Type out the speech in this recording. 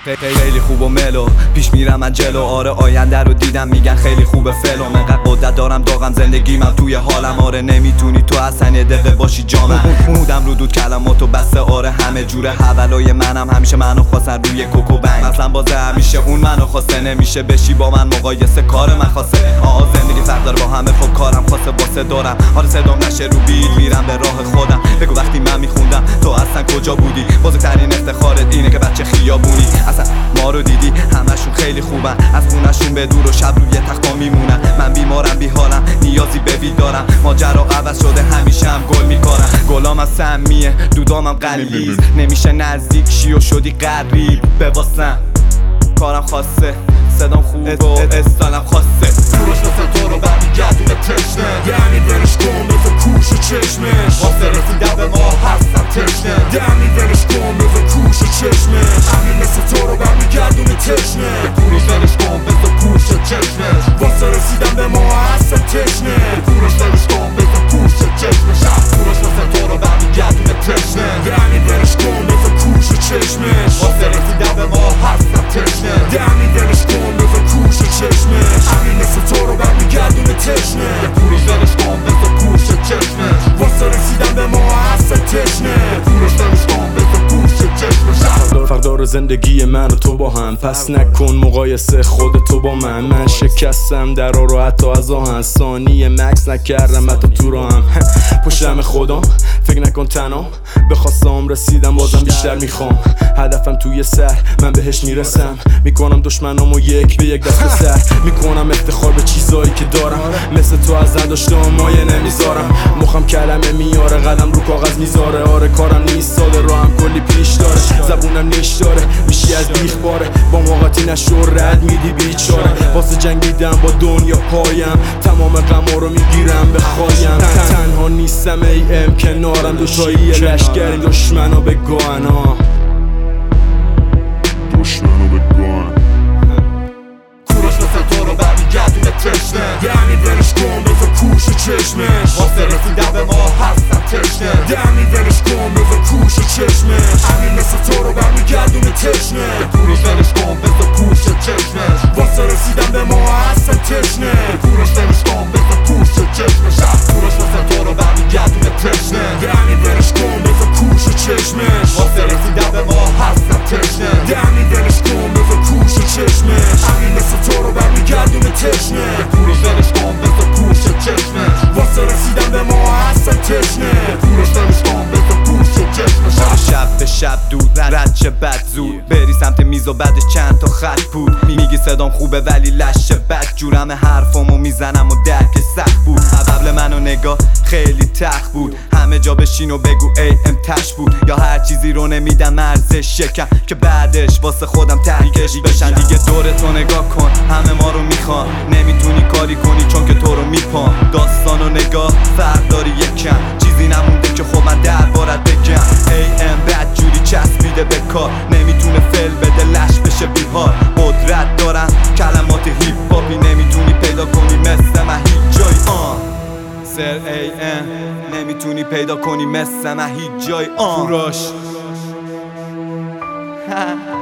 خیلی خوب و ملو پیش میرم من جلو. آره آینده رو دیدم میگن خیلی خوبه فلوم. انقدر قدرت دارم داغم زندگی من توی حالم. آره نمیتونی تو اصلا یه دقیقه باشی جامم. مودم رو دود کلماتو بسته. آره همه جوره حولای منم همیشه منو خواستن روی کوکو بنگ. مثلا بازه همیشه اون منو خواسته. نمیشه بشی با من مقایسه کار من خواسته. زندگی فرق داره با همه خب کارم خواسته واسه دارم. آره صدام نشه رو بیت میرم به راه خودم. بگو وقتی من میخوندم تو اصلا کجا بودی؟ بزرگترین افتخارت اینه که بچه خیابونی. اصلا ما رو دیدی همشون خیلی خوبن. از خونشون به دور و شب روی تختا میمونن. من بیمارم بیحالم نیازی به وید دارم. ماجرا عوض شده همیشه هم گل میکنم. گلام از سمیه دودامم غلیظ. نمیشه نزدیک شی و شدی قریب. بواسم کارم خاصه صدام خوب و استالم خاصه. دورش مثل تو رو برمیگردونه تشنه. یعنی ولش کن بذار کوش چشمش. واسه رسیدن به ما هستم تشنه. یعنی ولش کن بذار کوش چشمش. همین مثل تو رو برمیگردونه تشنه. دورش ولش کن بذار کوش چشمش. واسه رسیدن به ما هستم تشنه. دورش ولش کن بذار کوش چشمش. دورش مثل تو رو برمیگردونه تشنه. یعنی ولش کن بذار کوش چشمش. واسه رسیدن به ما هستم تشنه. یعنی ولش کن بذار کوش چشمش. همین مثل تو رو برمیگردونه تشنه. دورش ولش کن بذار کوش چشمش. واسه رسیدن به ما هستم تشنه. دورش ولش کن بذار کوش چشمش. فردار زندگی من و تو با هم. پس نکن مقایسه خود تو با من شکستم درا رو حتی از آهن. ثانیه مکس نکردم حتی تو رو هم. پشتم خودم فکر نکن تنها. بخواستم رسیدم بازم بیشتر میخوام. هدفم توی سر من بهش میرسم. میکنم دشمنامو یک به یک دست سر. میکنم افتخار به چیزایی که دارم. مثل تو از نداشتم مایه نمیذارم. مخم کلمه میاره قدم رو کاغذ میذاره. آره کارم نیست ساده رو هم کلی پیش داره. زبونم نیش داره میشی از بیخ باره. با موقعاتی نشو رد میدی بیچاره. واسه جنگیدم با دنیا پایم. تمام غما رو میگیرم به خوایم. تنها نیستم ای کنارم. دوتایی لشگریم دشمنو به گاهنا. دشمنو به گاهن. کوروش مثل تو رو برمیگردونه تشنه. یعنی ولش کن بذار کوش چشمش. واسه رسیدن به ما هستم تشنه. یعنی ولش کن بذار کوش چشمش. همین مثل تو رو برمیگردونه تشنه. کوروش ولش کن بذار کوش چشمش. واسه رسیدن به ما هستم تشنه. کوروش ولش کن بذار کوش چشمش. کوروش مثل تو رو برمیگردونه تشنه. یعنی ولش کن بذار کوش چشمش. واسه رسیدن به ما هستم تشنه. یعنی ولش کن بذار کوش چشمش. همین مثل تو رو برمیگردونه تشنه. کوروش ولش کن بذار کوش چشمش. واسه رسیدن به ما هستم تشنه. کوروش ولش کن بذار کوش چشمش. شب به شب دود رد چه بد زود. بری سمت میز و بعدش چند تا خط بود. میگی صدام خوبه ولی لشه بد جورم. حرفامو میزنم و درک سخت بود. قبل منو نگاه خیلی تخت بود. همه جا بشین و بگو ای ام تش بود. یا هر چیزی رو نمیدم ارزش شکم که بعدش واسه خودم ترکش بشن. دیگه دورتو نگاه کن همه ما رو میخوان. نمیتونی کاری کنی چون که تو رو میپان. داستانو نگاه فرق داری یکم. چیزی نمونده که خب من دربارت بگم. ای ام بد جوری چسبیده به کار. نمیتونه فل بده لش بشه بیهار. قدرت دارن کلمات هیپ هاپی. نمیتونی پیدا کنی مثل من هیچ جای سر ای ام. نمیتونی پیدا کنی مثل من هیچ جای کوروش